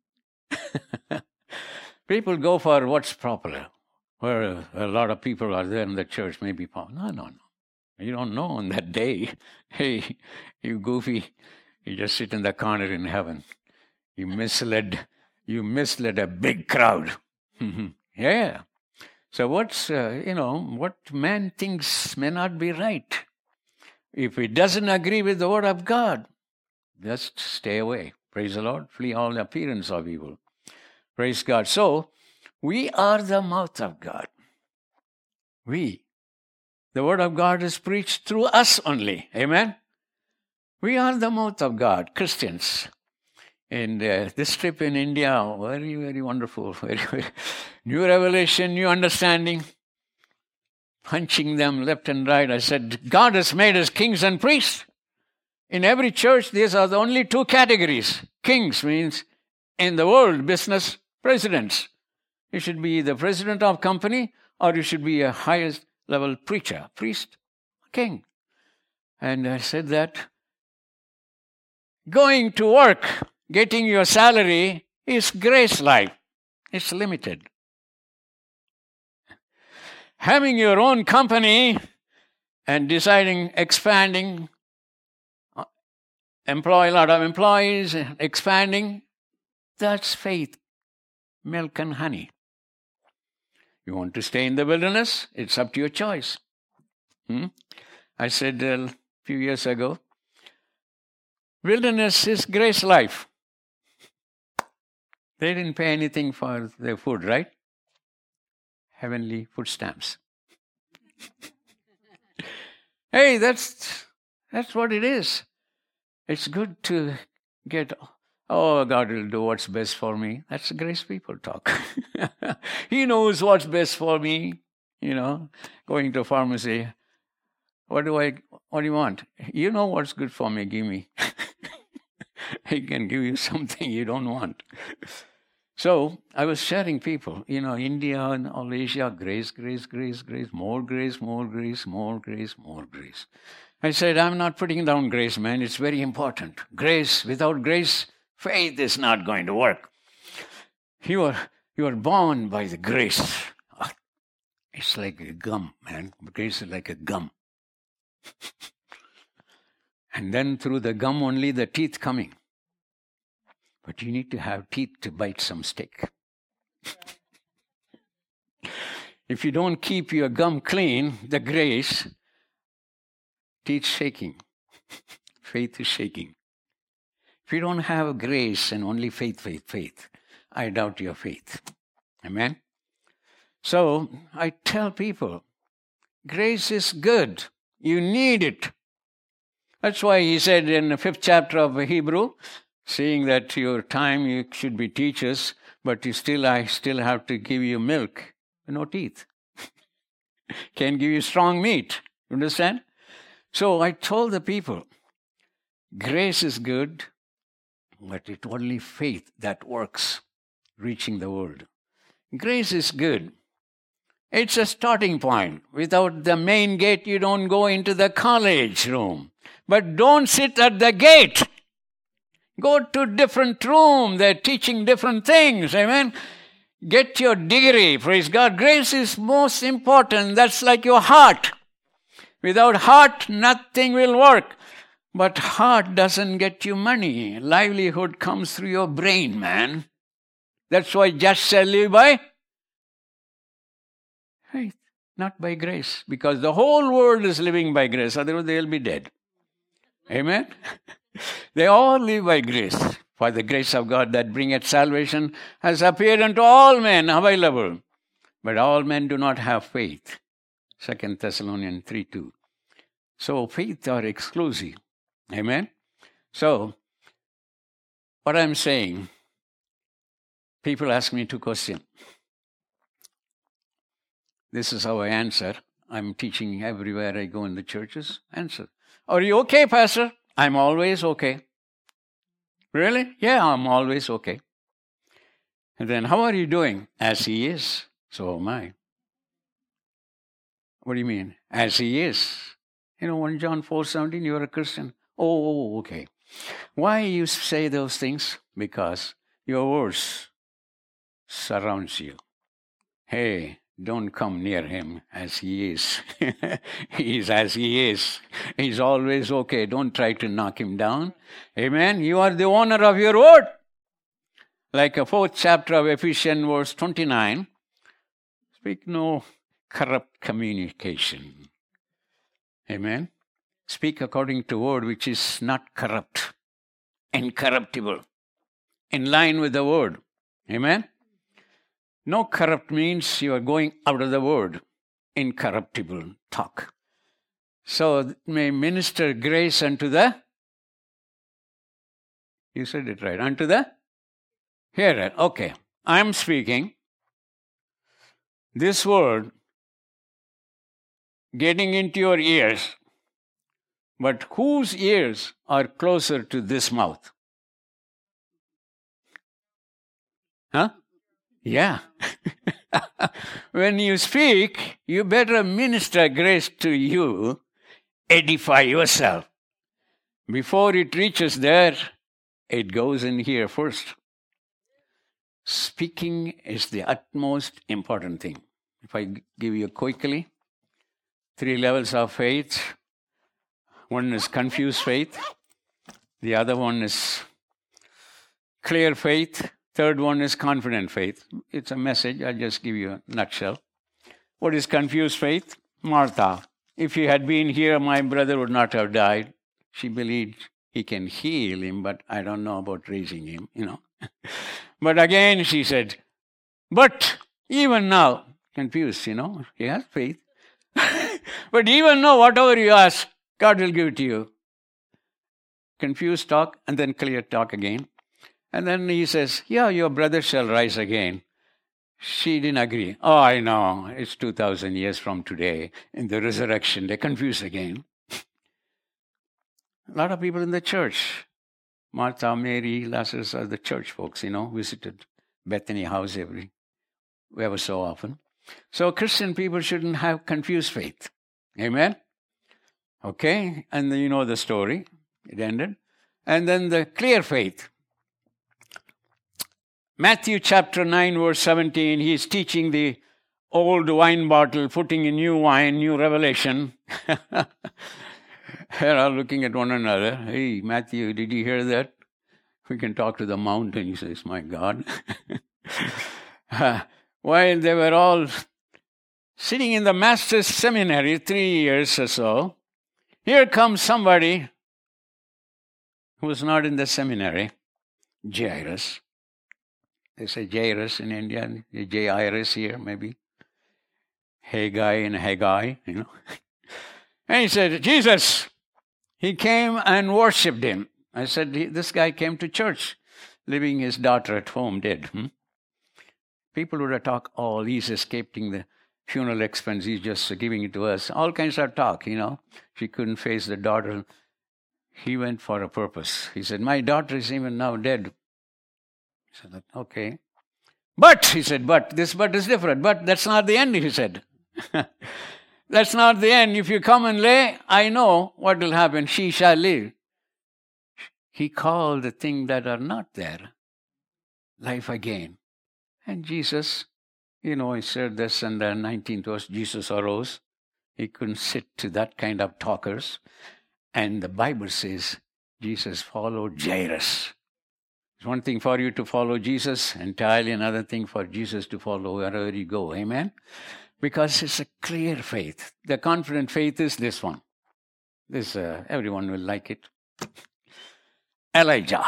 People go for what's popular. Where a lot of people are there in the church, maybe popular. No. You don't know on that day. Hey, you goofy. You just sit in the corner in heaven. You misled a big crowd. Yeah. So what man thinks may not be right. If it doesn't agree with the word of God, just stay away. Praise the Lord. Flee all appearance of evil. Praise God. So, we are the mouth of God. The word of God is preached through us only. Amen? We are the mouth of God, Christians. And this trip in India, very, very wonderful. Very, very new revelation, new understanding. Punching them left and right. I said, God has made us kings and priests. In every church, these are the only two categories. Kings means, in the world, business, presidents. You should be the president of company, or you should be a highest level preacher, priest, king. And I said that going to work, getting your salary is grace life. It's limited. Having your own company and deciding, expanding, employ a lot of employees, expanding, that's faith, milk and honey. You want to stay in the wilderness? It's up to your choice. I said a few years ago, wilderness is grace life. They didn't pay anything for their food, right? Heavenly food stamps. Hey, that's what it is. It's good to get, God will do what's best for me. That's grace people talk. He knows what's best for me. Going to a pharmacy. What do you want? You know what's good for me, give me. He can give you something you don't want. So I was sharing people, India and all Asia, grace, grace, grace, grace, more grace, more grace, more grace, more grace. I said, I'm not putting down grace, man. It's very important. Grace, without grace, faith is not going to work. You are born by the grace. It's like a gum, man. Grace is like a gum. And then through the gum only the teeth coming. But you need to have teeth to bite some stick. If you don't keep your gum clean, the grace, teeth shaking. Faith is shaking. If you don't have grace and only faith, I doubt your faith. Amen? So I tell people, grace is good. You need it. That's why he said in the 5th chapter of Hebrew, seeing that your time you should be teachers, but I still have to give you milk, no teeth. Can't give you strong meat. Understand? So I told the people, grace is good, but it's only faith that works, reaching the world. Grace is good. It's a starting point. Without the main gate, you don't go into the college room. But don't sit at the gate. Go to different room. They're teaching different things. Amen. Get your degree. Praise God. Grace is most important. That's like your heart. Without heart, nothing will work. But heart doesn't get you money. Livelihood comes through your brain, man. That's why just shall live by Faith, not by grace. Because the whole world is living by grace, otherwise they'll be dead. Amen? They all live by grace. For the grace of God that bringeth salvation has appeared unto all men available. But all men do not have faith. 2 Thessalonians 3:2. So faith are exclusive. Amen? So, what I'm saying, people ask me two questions. This is how I answer. I'm teaching everywhere I go in the churches. Answer. Are you okay, Pastor? I'm always okay. Really? Yeah, I'm always okay. And then, how are you doing? As He is, so am I. What do you mean? As He is. 1 John 4:17, you're a Christian. Oh, okay. Why you say those things? Because your words surrounds you. Hey, don't come near Him as He is. He's as He is. He's always okay. Don't try to knock Him down. Amen. You are the owner of your word. Like a 4th chapter of Ephesians verse 29. Speak no corrupt communication. Amen. Speak according to word which is not corrupt, incorruptible, in line with the word. Amen. No corrupt means you are going out of the word. Incorruptible talk. So may minister grace unto the, you said it right, unto the hearer. Okay, I'm speaking. This word getting into your ears. But whose ears are closer to this mouth? Huh? Yeah. When you speak, you better minister grace to you, edify yourself. Before it reaches there, it goes in here first. Speaking is the utmost important thing. If I give you quickly, 3 levels of faith. One is confused faith. The other one is clear faith. Third one is confident faith. It's a message. I'll just give you a nutshell. What is confused faith? Martha. If he had been here, my brother would not have died. She believed he can heal him, but I don't know about raising him, But again, she said, but even now, confused, she has faith. But even now, whatever you ask, God will give it to you. Confused talk, and then clear talk again. And then he says, yeah, your brother shall rise again. She didn't agree. Oh, I know. It's 2,000 years from today. In the resurrection, they're confused again. A lot of people in the church, Martha, Mary, Lazarus are the church folks, visited Bethany house ever so often. So Christian people shouldn't have confused faith. Amen? Okay? And then you know the story. It ended. And then the clear faith. Matthew chapter 9, verse 17, he is teaching the old wine bottle, putting in new wine, new revelation. They're all looking at one another. Hey, Matthew, did you hear that? We can talk to the mountain, he says, my God. While they were all sitting in the master's seminary, 3 years or so, here comes somebody who was not in the seminary, Jairus. They say Jairus in India, Jairus here maybe. Haggai and Haggai, And he said, Jesus, he came and worshipped him. I said, this guy came to church, leaving his daughter at home dead. People would have talked, he's escaping the funeral expense, he's just giving it to us. All kinds of talk, She couldn't face the daughter. He went for a purpose. He said, my daughter is even now dead. He said, okay. But, he said, this but is different. But that's not the end, he said. That's not the end. If you come and lay, I know what will happen. She shall live. He called the things that are not there life again. And Jesus, he said this in the 19th verse, Jesus arose. He couldn't sit to that kind of talkers. And the Bible says Jesus followed Jairus. It's one thing for you to follow Jesus, entirely another thing for Jesus to follow wherever you go. Amen? Because it's a clear faith. The confident faith is this one. This everyone will like it. Elijah.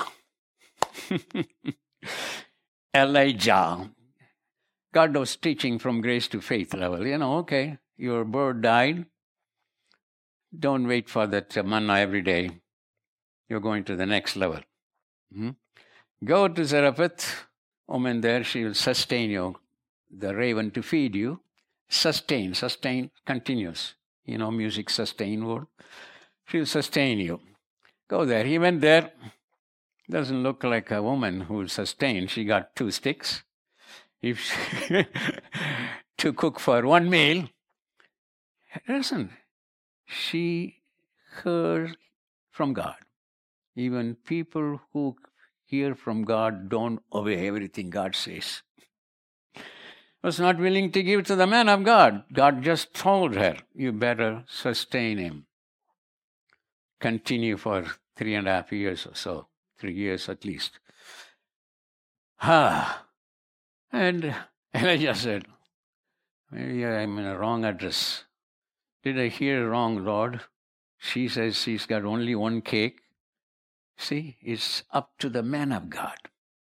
Elijah. God was teaching from grace to faith level. Okay, your bird died. Don't wait for that manna every day. You're going to the next level. Go to Zarephath. Woman there, she will sustain you. The raven to feed you. Sustain, continuous. Music sustain word. She will sustain you. Go there. He went there. Doesn't look like a woman who will sustain. She got 2 sticks. If she to cook for 1 meal. Listen, she heard from God. Even people who hear from God don't obey everything God says. Was not willing to give to the man of God. God just told her, you better sustain him. Continue for 3.5 years or so. 3 years at least. And Elijah said, maybe I'm in a wrong address. Did I hear wrong, Lord? She says she's got only 1 cake. See, it's up to the man of God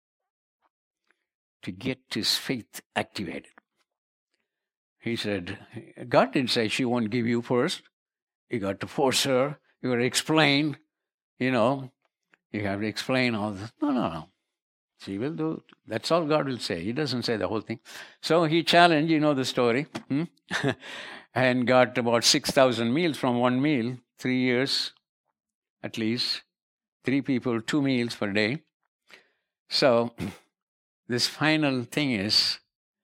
to get his faith activated. He said, God didn't say she won't give you first. You got to force her. You got to explain. You have to explain all this. No. She will do it. That's all God will say. He doesn't say the whole thing. So he challenged, the story, and got about 6,000 meals from 1 meal, 3 years at least. 3 people, 2 meals per day. So this final thing is,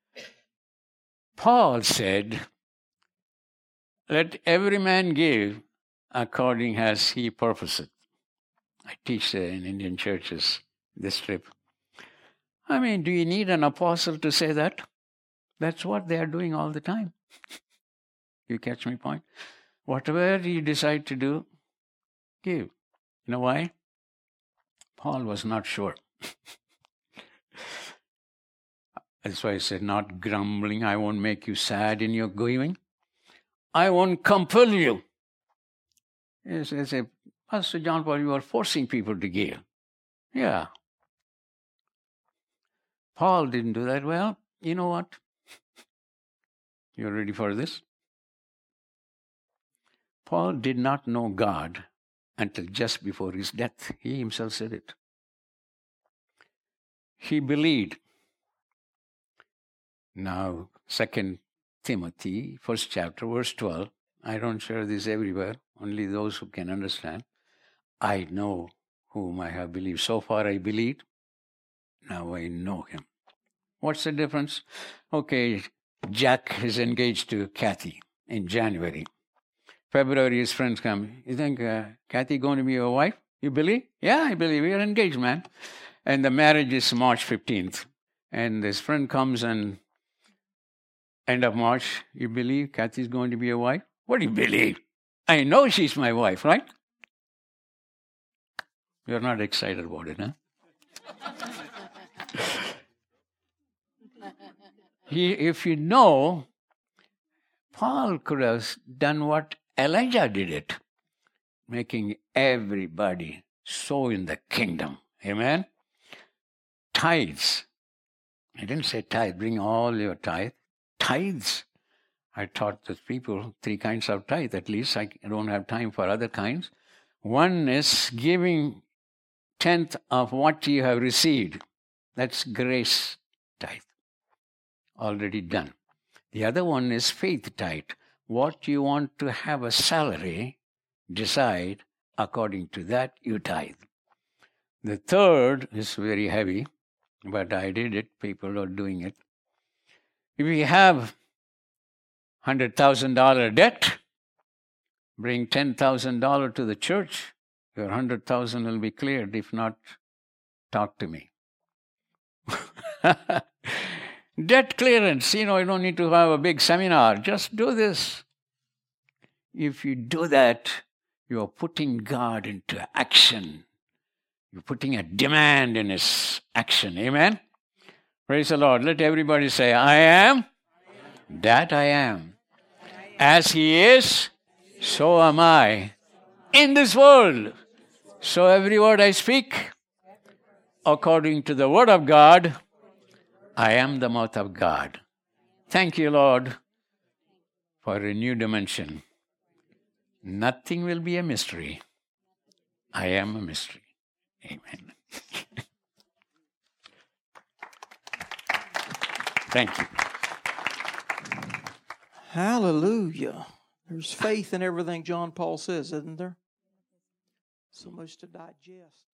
Paul said, let every man give according as he purposeth. I teach in Indian churches this trip. Do you need an apostle to say that? That's what they are doing all the time. You catch my point? Whatever you decide to do, give. You know why? Paul was not sure. That's why I said, not grumbling. I won't make you sad in your giving. I won't compel you. Yes, I say, Pastor John Paul, you are forcing people to give. Yeah. Paul didn't do that. Well, you know what? You're ready for this? Paul did not know God until just before his death. He himself said it. He believed. Now, 2 Timothy, 1st chapter, verse 12. I don't share this everywhere, only those who can understand. I know whom I have believed. So far I believed, now I know him. What's the difference? Okay, Jack is engaged to Kathy in January. February, his friends come. You think Kathy going to be your wife? You believe? Yeah, I believe. We are engaged, man. And the marriage is March 15th. And this friend comes and end of March, you believe Kathy's going to be your wife? What do you believe? I know she's my wife, right? You're not excited about it, huh? If you know, Paul could have done what Elijah did it, making everybody sow in the kingdom. Amen? Tithes. I didn't say tithe, bring all your tithe. Tithes. I taught the people 3 kinds of tithe at least. I don't have time for other kinds. One is giving 10th of what you have received. That's grace tithe. Already done. The other one is faith tithe. What you want to have a salary, decide according to that you tithe. The third is very heavy, but I did it. People are doing it. If you have $100,000 debt, bring $10,000 to the church, your $100,000 will be cleared. If not, talk to me. Debt clearance, you don't need to have a big seminar. Just do this. If you do that, you are putting God into action. You're putting a demand in his action. Amen? Praise the Lord. Let everybody say, I am that I am. As He is, so am I in this world. So every word I speak, according to the Word of God, I am the mouth of God. Thank you, Lord, for a new dimension. Nothing will be a mystery. I am a mystery. Amen. Thank you. Hallelujah. There's faith in everything John Paul says, isn't there? So much to digest.